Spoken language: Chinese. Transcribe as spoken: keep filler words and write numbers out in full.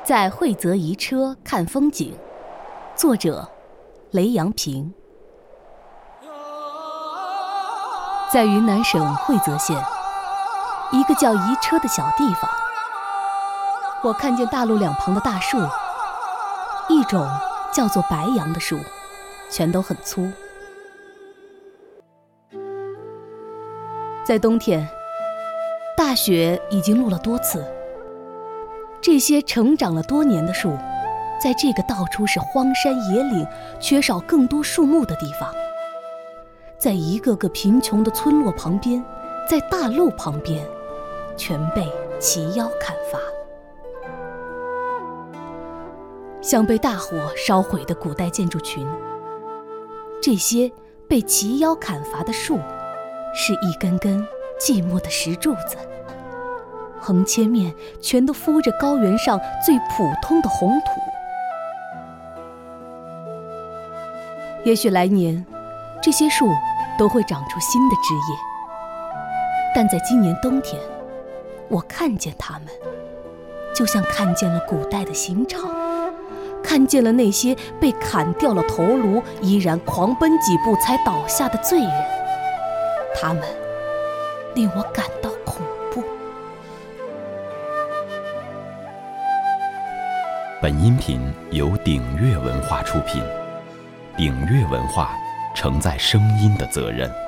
在惠泽移车看风景，作者雷阳平。在云南省惠泽县一个叫移车的小地方，我看见大路两旁的大树，一种叫做白杨的树，全都很粗。在冬天，大雪已经落了多次，这些成长了多年的树，在这个到处是荒山野岭、缺少更多树木的地方，在一个个贫穷的村落旁边，在大路旁边，全被齐腰砍伐，像被大火烧毁的古代建筑群。这些被齐腰砍伐的树，是一根根寂寞的石柱子，横切面全都敷着高原上最普通的红土。也许来年这些树都会长出新的枝叶，但在今年冬天，我看见它们，就像看见了古代的刑场，看见了那些被砍掉了头颅依然狂奔几步才倒下的罪人，他们令我感到恐怖。 本音频由鼎悦文化出品，鼎悦文化承载声音的责任。